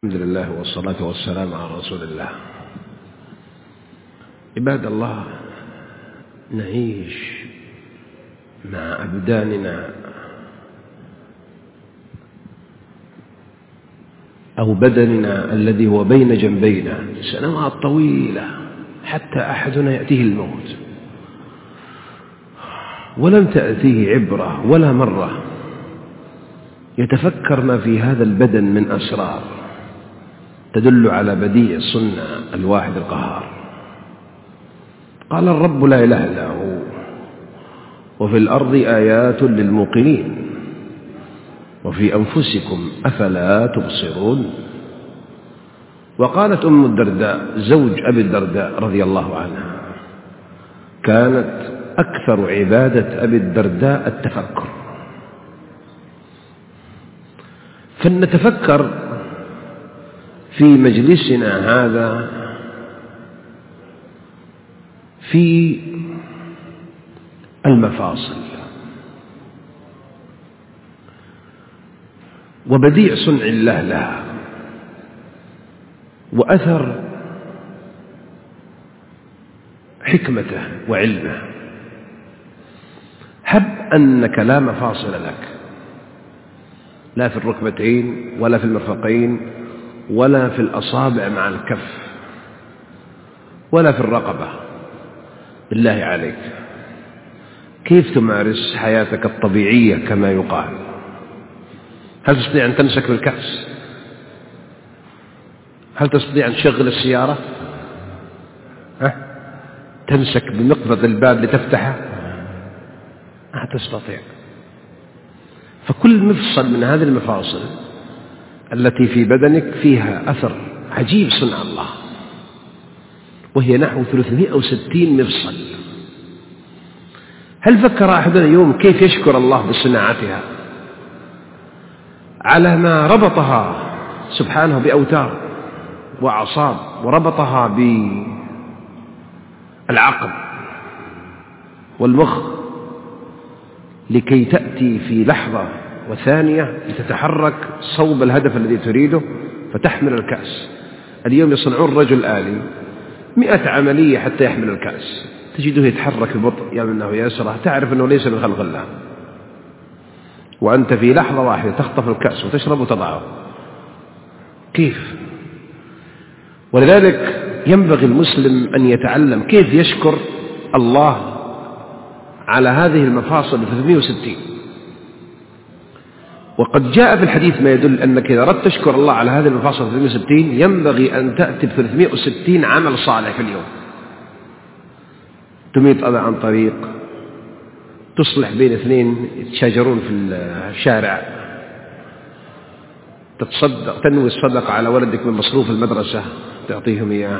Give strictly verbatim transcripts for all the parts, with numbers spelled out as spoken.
الحمد لله والصلاة والسلام على رسول الله. عباد الله، نعيش مع أبداننا أو بدننا الذي هو بين جنبينا سنوات طويلة حتى أحدنا يأتيه الموت ولم تأتيه عبرة ولا مرة يتفكر ما في هذا البدن من أسرار تدل على بديع الصنع الواحد القهار. قال الرب لا إله إلا هو وفي الأرض آيات للموقنين وفي أنفسكم أفلا تبصرون. وقالت أم الدرداء زوج أبي الدرداء رضي الله عنها: كانت أكثر عبادة أبي الدرداء التفكر. فلنتفكر في مجلسنا هذا في المفاصل وبديع صنع الله لها وأثر حكمته وعلمه. هب أنك لا مفاصل لك، لا في الركبتين ولا في المرفقين ولا في الأصابع مع الكف ولا في الرقبة، بالله عليك كيف تمارس حياتك الطبيعية كما يقال؟ هل تستطيع أن تمسك بالكأس؟ هل تستطيع أن تشغل السيارة؟ ها؟ تمسك بمقبض الباب لتفتحه؟ ما تستطيع. فكل مفصل من هذه المفاصل التي في بدنك فيها أثر عجيب صنع الله، وهي نحو ثلاثمائة وستين مفصل. هل فكر أحدنا يوم كيف يشكر الله بصناعتها على ما ربطها سبحانه بأوتار وأعصاب، وربطها بالعقل والمخ لكي تأتي في لحظة وثانية لتتحرك صوب الهدف الذي تريده فتحمل الكأس؟ اليوم يصنعون رجل آلي مئة عملية حتى يحمل الكأس، تجده يتحرك ببطء يمنه ويسره، تعرف أنه ليس من خلق الله، وأنت في لحظة واحدة تخطف الكأس وتشرب وتضعه. كيف؟ ولذلك ينبغي المسلم أن يتعلم كيف يشكر الله على هذه المفاصل ثلاثمائة وستين. وقد جاء في الحديث ما يدل أنك إذا أردت تشكر الله على هذه المفاصل ثلاثمائة وستين ينبغي أن تأتي ب ثلاثمائة وستين عمل صالح في اليوم. تميط أذى عن طريق، تصلح بين اثنين يتشاجرون في الشارع، تتصدق تنوي الصدقة على ولدك من مصروف المدرسة تعطيهم إياه،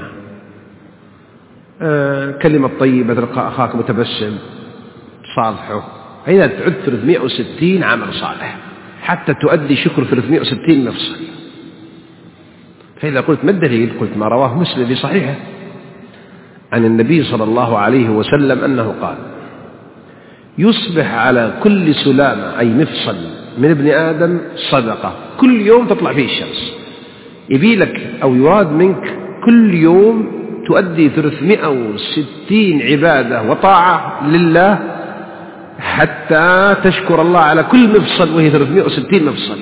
آه كلمة طيبة تلقى أخاك متبسم تصالحه. إذا تعد ثلاثمائة وستين عمل صالح حتى تؤدي شكر ثلاثمائة وستين مفصل. فإذا قلت ما الدليل؟ قلت ما رواه مسلم في صحيحه عن النبي صلى الله عليه وسلم أنه قال: يصبح على كل سلامة أي مفصل من ابن آدم صدقة كل يوم تطلع فيه الشمس. يبي لك أو يراد منك كل يوم تؤدي ثلاثمائة وستين عبادة وطاعة لله حتى تشكر الله على كل مفصل، وهي ثلاثمائة وستين مفصل.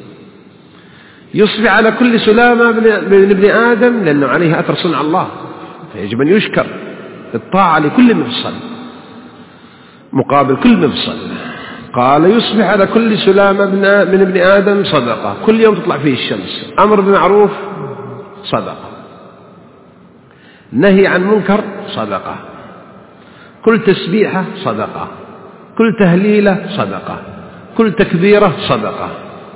يصبح على كل سلامة من ابن آدم لأنه عليه أثر صنع الله، فيجب أن يشكر الطاعة لكل مفصل مقابل كل مفصل. قال: يصبح على كل سلامة من ابن آدم صدقة كل يوم تطلع فيه الشمس. أمر بمعروف صدقة، نهي عن منكر صدقة، كل تسبيحة صدقة، كل تهليلة صدقة، كل تكبيرة صدقة،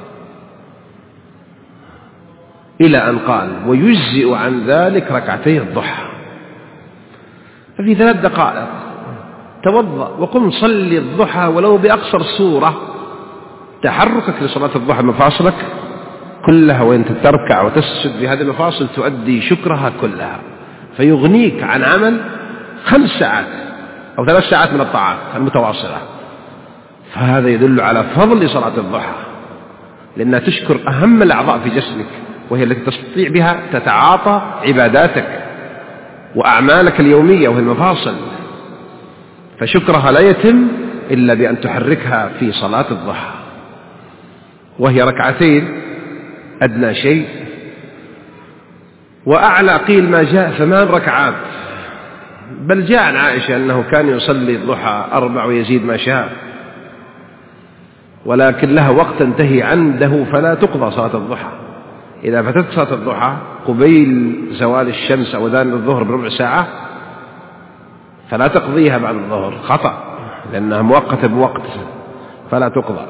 إلى أن قال: ويجزئ عن ذلك ركعتي الضحى. ففي ثلاث دقائق توضأ وقم صلي الضحى ولو بأقصر سورة. تحركك لصلاة الضحى مفاصلك كلها وانت تركع وتسجد بهذه المفاصل تؤدي شكرها كلها، فيغنيك عن عمل خمس ساعات أو ثلاث ساعات من الطاعات المتواصلة. فهذا يدل على فضل صلاة الضحى، لأنها تشكر أهم الأعضاء في جسمك وهي التي تستطيع بها تتعاطى عباداتك وأعمالك اليومية وهي المفاصل، فشكرها لا يتم إلا بأن تحركها في صلاة الضحى، وهي ركعتين أدنى شيء، وأعلى قيل ما جاء ثمان ركعات، بل جاء عن عائشة أنه كان يصلي الضحى أربع ويزيد ما شاء، ولكن لها وقت تنتهي عنده فلا تقضى صلاة الضحى. إذا فتت صلاة الضحى قبيل زوال الشمس أو أذان الظهر بربع ساعة فلا تقضيها بعد الظهر، خطأ، لأنها مؤقتة بوقت فلا تقضى،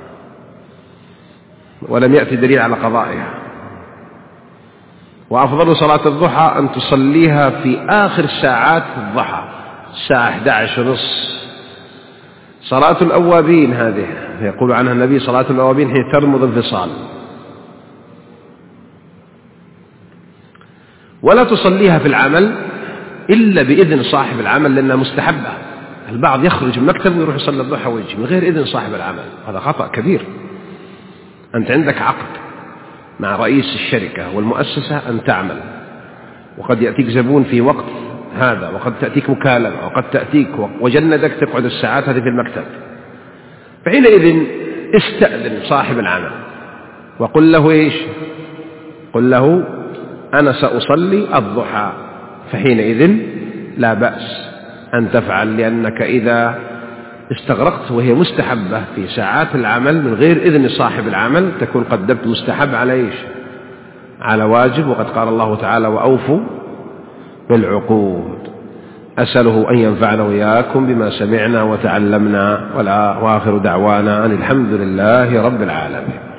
ولم يأتي دليل على قضائها. وأفضل صلاة الضحى أن تصليها في آخر ساعات الضحى، الساعة إحدى عشر ونصف، صلاة الأوابين هذه يقول عنها النبي صلاة الأوابين حين ترمض الفصال. ولا تصليها في العمل إلا بإذن صاحب العمل لأنها مستحبة. البعض يخرج من مكتب ويروح يصلي الضحى ويجي من غير إذن صاحب العمل، هذا خطأ كبير. أنت عندك عقد مع رئيس الشركة والمؤسسة أن تعمل، وقد يأتيك زبون في وقت هذا، وقد تأتيك مكالمة، وقد تأتيك وجندك تقعد الساعات هذه في المكتب، فحينئذ استأذن صاحب العمل وقل له إيش؟ قل له أنا سأصلي الضحى، فحينئذ لا بأس أن تفعل، لأنك إذا استغرقت وهي مستحبة في ساعات العمل من غير إذن صاحب العمل تكون قدمت مستحب على إيش؟ على واجب. وقد قال الله تعالى وأوفوا بالعقود. أسأله أن ينفعنا وإياكم بما سمعنا وتعلمنا، وآخر دعوانا أن الحمد لله رب العالمين.